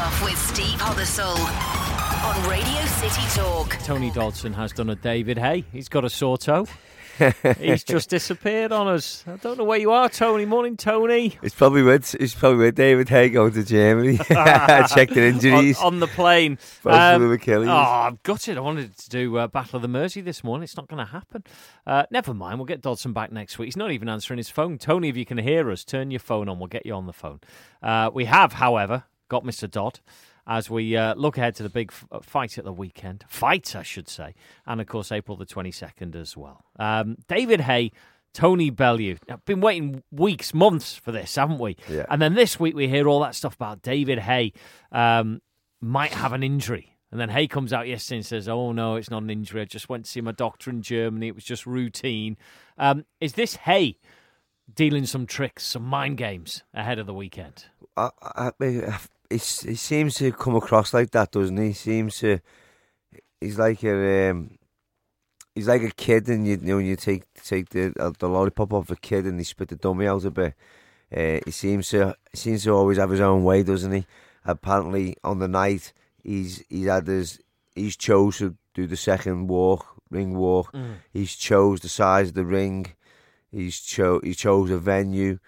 Off with Steve Hobbersall on Radio City Talk. Tony Dodson has done a David Hay. He's got a sore toe. He's just disappeared on us. I don't know where you are, Tony. Morning, Tony. It's probably with David Hay going to Germany. Check their injuries. On the plane. Both of them Achilles. Oh, I'm gutted. I wanted to do Battle of the Mersey this morning. It's not going to happen. Never mind. We'll get Dodson back next week. He's not even answering his phone. Tony, if you can hear us, turn your phone on. We'll get you on the phone. We have, however, got Mr. Dodd as we look ahead to the big fight at the weekend. Fight, I should say. And, of course, April the 22nd as well. David Hay, Tony Bellew. I've been waiting weeks, months for this, haven't we? Yeah. And then this week we hear all that stuff about David Hay might have an injury. And then Hay comes out yesterday and says, oh, no, it's not an injury. I just went to see my doctor in Germany. It was just routine. Is this Hay dealing some tricks, some mind games ahead of the weekend? He seems to come across like that, doesn't he? He's like a kid, and you take the lollipop off a kid, and he spit the dummy out a bit. He seems to always have his own way, doesn't he? Apparently, on the night, he's chose to do the second ring walk. He's chose the size of the ring. He chose a venue.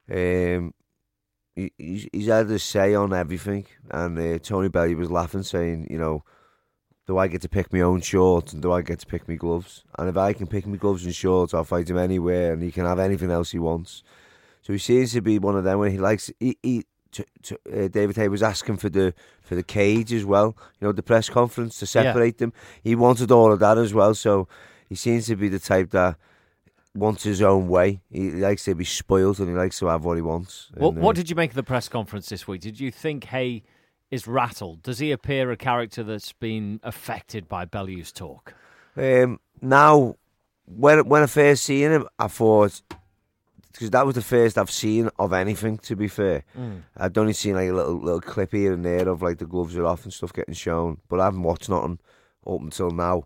He's had a say on everything, and Tony Bellew was laughing, saying, do I get to pick my own shorts and do I get to pick my gloves? And if I can pick my gloves and shorts, I'll fight him anywhere, and he can have anything else he wants. So he seems to be one of them when he likes. David Hay was asking for the cage as well, the press conference to separate them. He wanted all of that as well, so he seems to be the type that wants his own way. He likes to be spoiled, and he likes to have what he wants. What did you make of the press conference this week? Did you think Hay is rattled? Does he appear a character that's been affected by Bellew's talk? Now, when I first seen him, I thought, because that was the first I've seen of anything, to be fair. I'd only seen like a little clip here and there of like the gloves are off and stuff getting shown, but I haven't watched nothing up until now.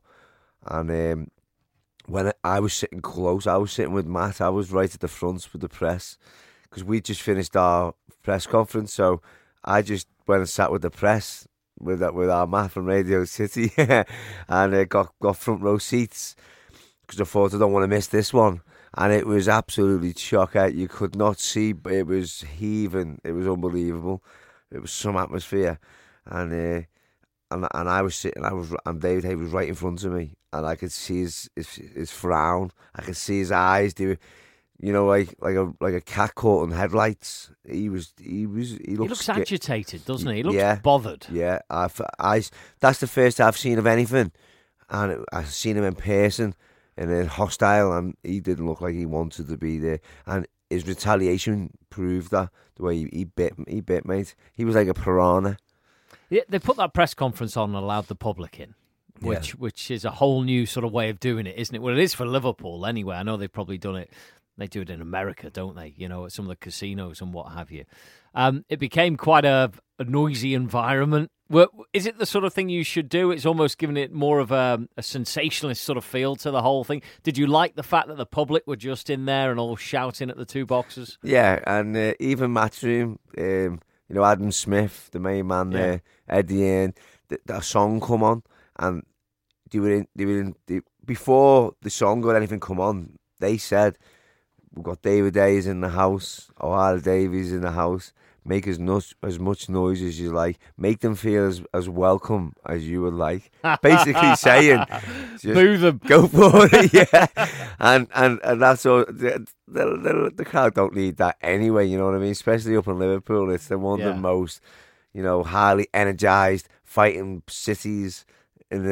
And when I was sitting close, I was sitting with Matt. I was right at the front with the press because we just finished our press conference. So I just went and sat with the press with our Matt from Radio City and got front row seats because I thought I don't want to miss this one. And it was absolutely shocking. You could not see, but it was heaving. It was unbelievable. It was some atmosphere, and I was sitting. And David Hay was right in front of me, and I could see his frown. I could see his eyes. They were, like a cat caught in headlights. He looks agitated, doesn't he? He looks bothered. Yeah, that's the first I've seen of anything, and I've seen him in person. And then hostile, and he didn't look like he wanted to be there. And his retaliation proved that, the way he bit, mate. He was like a piranha. Yeah, they put that press conference on and allowed the public in, which is a whole new sort of way of doing it, isn't it? Well, it is for Liverpool anyway. I know they've probably done it. They do it in America, don't they? At some of the casinos and what have you. It became quite a noisy environment. Is it the sort of thing you should do? It's almost giving it more of a sensationalist sort of feel to the whole thing. Did you like the fact that the public were just in there and all shouting at the two boxers? Yeah, and even Matchroom, Adam Smith, the main man there, at the end, that song come on, and they were in before the song or anything come on, they said, we've got David Hayes in the house, O'Hara Davies in the house. Make as much noise as you like. Make them feel as welcome as you would like. Basically saying, boo them, go for it, yeah. And that's all. The crowd don't need that anyway. You know what I mean? Especially up in Liverpool, it's one of the most, highly energised fighting cities in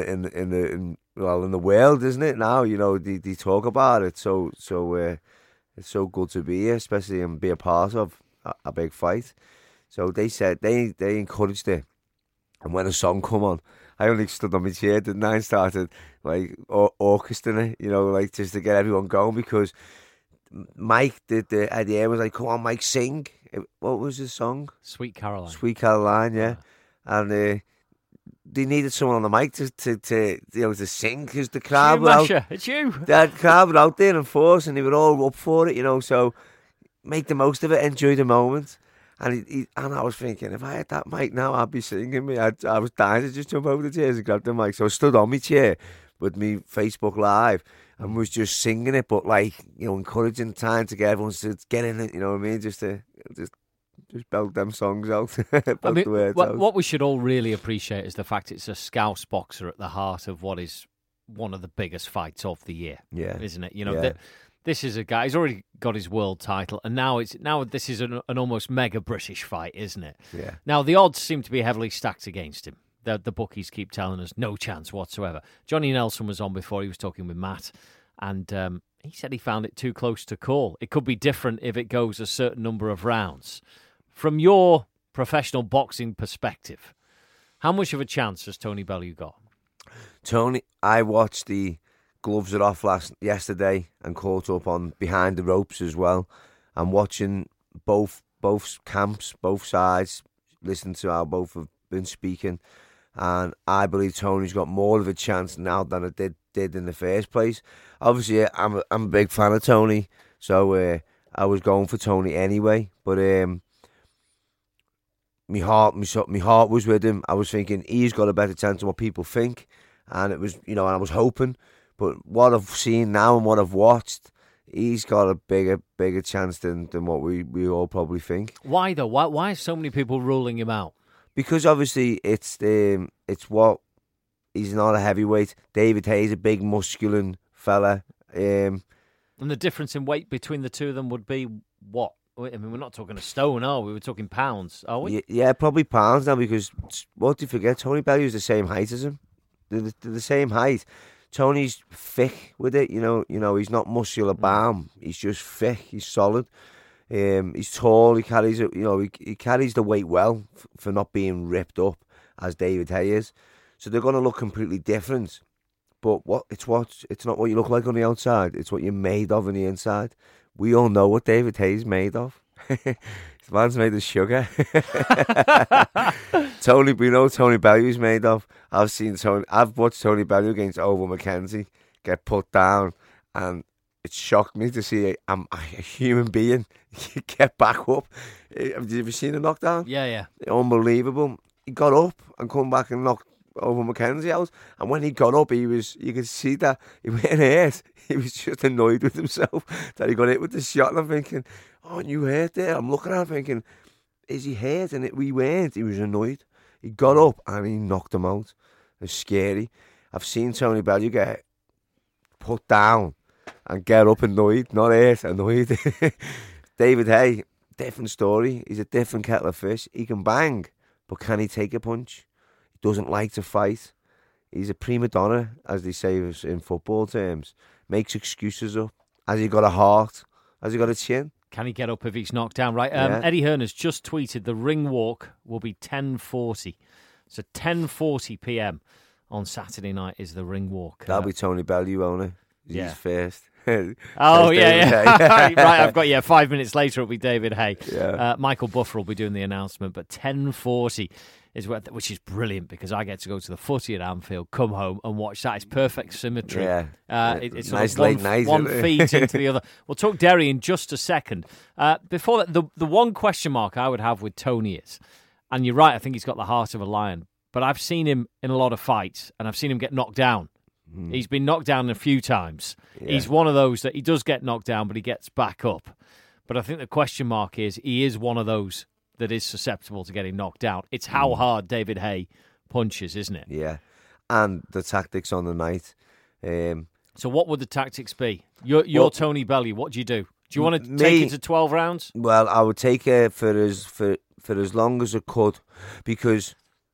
the world, isn't it? Now, they talk about it. So it's so good to be here, especially and be a part of a big fight. So they said they encouraged it, and when a song come on, I only stood on my chair, didn't I, and started like orchestrating it, just to get everyone going, because Mike at the end was like, come on Mike, sing. What was the song? Sweet Caroline. Sweet Caroline, yeah. And they needed someone on the mic to sing, because the crowd were out. It's you. The crowd were out there in force, and they were all up for it, so make the most of it, enjoy the moment. And and I was thinking, if I had that mic now, I'd be singing me. I was dying to just jump over the chairs and grab the mic. So I stood on my chair with me Facebook Live and was just singing it, but like, encouraging time to get everyone to get in it, you know what I mean? Just belt them songs out. I mean, what we should all really appreciate is the fact it's a Scouse boxer at the heart of what is one of the biggest fights of the year, isn't it? This is a guy, he's already got his world title, and now this is an almost mega British fight, isn't it? Yeah. Now, the odds seem to be heavily stacked against him. The bookies keep telling us no chance whatsoever. Johnny Nelson was on before, he was talking with Matt, and he said he found it too close to call. It could be different if it goes a certain number of rounds. From your professional boxing perspective, how much of a chance has Tony Bellew got? Tony, I watched the Gloves Are Off yesterday and caught up on Behind the Ropes as well. I'm watching both camps, both sides, listening to how both have been speaking, and I believe Tony's got more of a chance now than it did in the first place. Obviously, I'm a big fan of Tony, so I was going for Tony anyway, but my heart was with him. I was thinking he's got a better chance than what people think, and it was, and I was hoping. But what I've seen now and what I've watched, he's got a bigger chance than what we all probably think. Why though? Why are so many people ruling him out? Because obviously it's what he's not a heavyweight. David Haye's a big muscular fella. And the difference in weight between the two of them would be what? I mean, we're not talking a stone, are we? We're talking pounds, are we? Yeah, probably pounds now, because what do you forget? Tony Bellew's the same height as him. They're the same height. Tony's thick with it, he's not muscular bound. He's just thick. He's solid. He's tall. He carries it. He carries the weight well for not being ripped up as David Haye is. So they're going to look completely different. But it's not what you look like on the outside. It's what you're made of on the inside. We all know what David Haye's made of. This man's made of sugar. We know Tony Bellew's made of. I've watched Tony Bellew against Over McKenzie get put down, and it shocked me to see a human being get back up. Have you ever seen a knockdown? Yeah. Unbelievable. He got up and come back and knocked Over McKenzie out, and when he got up, you could see that he wasn't hurt. He was just annoyed with himself that he got hit with the shot, and I'm thinking, oh, you hurt there? I'm looking at him thinking, is he hurt? And we weren't. He was annoyed. He got up and he knocked him out. It's scary. I've seen Tony Bellew get put down and get up annoyed, not hurt, annoyed. David Haye, different story. He's a different kettle of fish. He can bang, but can he take a punch? He doesn't like to fight. He's a prima donna, as they say in football terms. Makes excuses up. Has he got a heart? Has he got a chin? Can he get up if he's knocked down? Right. Eddie Hearn has just tweeted the ring walk will be 10:40. So 10:40 p.m. on Saturday night is the ring walk. That'll be Tony Bellew, won't it? He's first. Oh, yeah. Right, I've got 5 minutes later it'll be David Haye. Yeah. Michael Buffer will be doing the announcement, but 10:40 is which is brilliant, because I get to go to the footy at Anfield, come home and watch that. It's perfect symmetry. Yeah. It's nice sort of late night, one feeds into the other. We'll talk Derry in just a second. Before that, the one question mark I would have with Tony is, and you're right, I think he's got the heart of a lion, but I've seen him in a lot of fights, and I've seen him get knocked down. He's been knocked down a few times. Yeah. He's one of those that he does get knocked down, but he gets back up. But I think the question mark is, he is one of those that is susceptible to getting knocked down. It's how hard David Haye punches, isn't it? Yeah. And the tactics on the night. So what would the tactics be? You're Tony Bellew. What do you do? Do you want to take it to 12 rounds? Well, I would take it for as long as I could, because,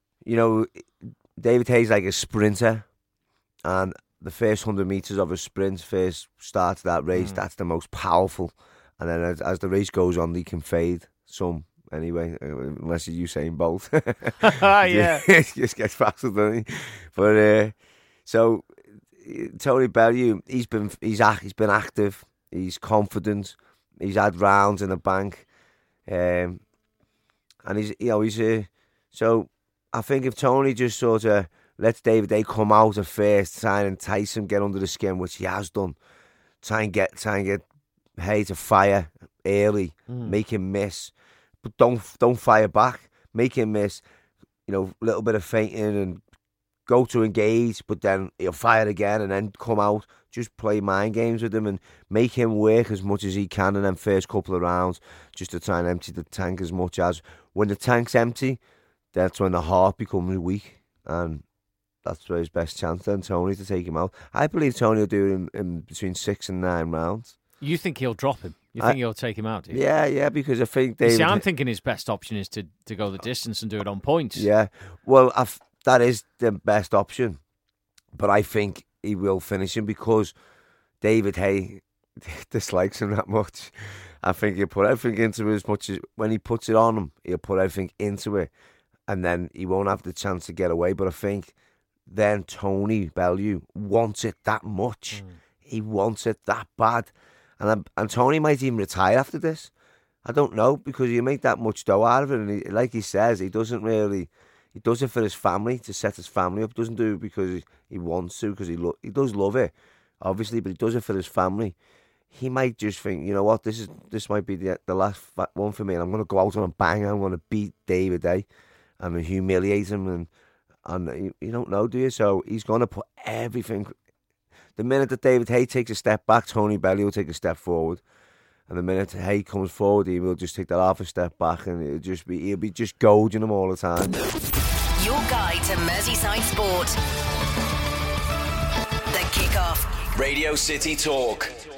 David Haye's like a sprinter, and the first 100 metres of a sprint, first start of that race, that's the most powerful. And then as the race goes on, they can fade some anyway, unless you're Usain Bolt. Yeah. He just gets faster, doesn't he? But so Tony Bellew, he's been active, he's confident, he's had rounds in the bank, and so I think if Tony just sort of lets David Haye come out at first, try and entice him, get under the skin, which he has done, try and get Haye to fire early, make him miss, but don't fire back. Make him miss, a little bit of feinting and go to engage, but then he'll fire again and then come out. Just play mind games with him and make him work as much as he can in them first couple of rounds, just to try and empty the tank as much as. When the tank's empty, that's when the heart becomes weak, and that's where his best chance then, Tony, to take him out. I believe Tony will do it in between 6 and 9 rounds. You think he'll drop him? You think he'll take him out, do you? Yeah, because I think David... See, I'm thinking his best option is to go the distance and do it on points. Yeah, well, that is the best option, but I think he will finish him because David Haye dislikes him that much. I think he'll put everything into it as much as when he puts it on him, he'll put everything into it, and then he won't have the chance to get away. But I think then Tony Bellew wants it that much. He wants it that bad. And Tony might even retire after this. I don't know, because you make that much dough out of it. And like he says, he does it for his family, to set his family up. Doesn't do it because he wants to, because he does love it, obviously, but he does it for his family. He might just think, you know what, this might be the last one for me, and I'm going to go out on a banger. I'm going to beat David Haye and humiliate him, and you don't know, do you? So he's going to put everything. The minute that David Haye takes a step back, Tony Bellew will take a step forward. And the minute Haye comes forward, he will just take that half a step back, and he'll be just gouging him all the time. Your guide to Merseyside sport. The Kickoff. Radio City Talk.